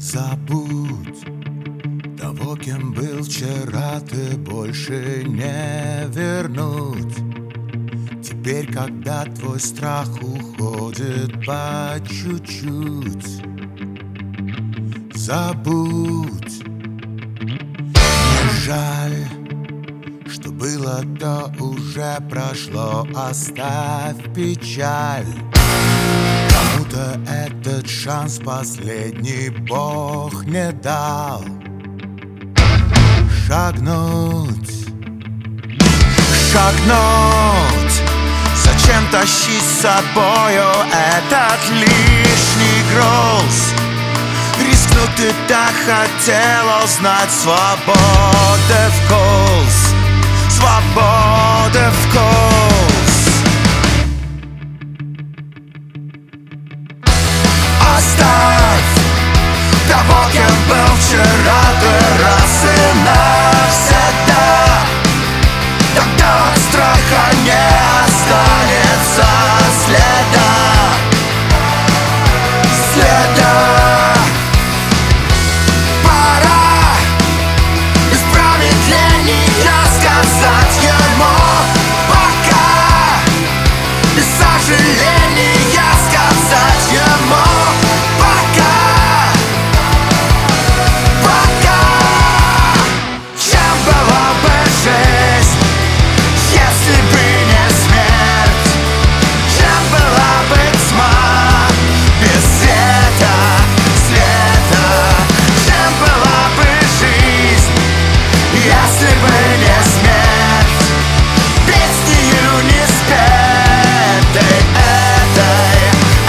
Забудь того, кем был вчера, ты больше не вернуть. Теперь, когда твой страх уходит по чуть-чуть, забудь. Не жаль, что было, то уже прошло, оставь печаль. Кому-то этот шанс последний Бог не дал. Шагнуть, шагнуть. Зачем тащить с собою этот лишний груз? Рискнуть ты так хотел узнать свободы вкус, свободы вкус. Оставь того, кем был вчера, ты раз и навсегда. Тогда от страха не останется следа, следа. Пора без промедления сказать ему пока, без сожаления сказать ему пока, пока. Чем была бы жизнь, если бы не смерть? Чем была бы тьма без света, света? Чем была бы жизнь, если бы не смерть? Песнею не спетой, этой.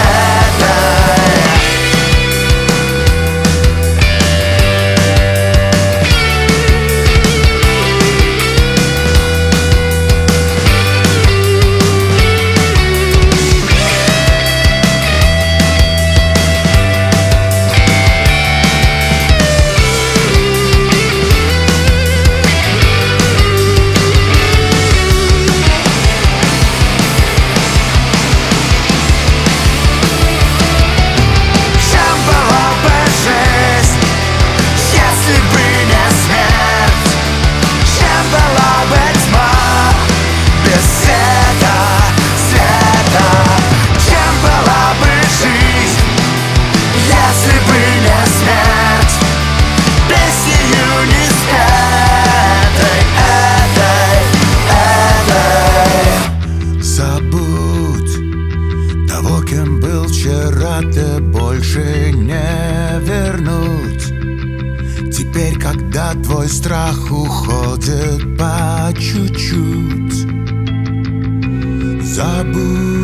Кем был вчера, ты больше не вернуть. Теперь, когда твой страх уходит по чуть-чуть, забудь.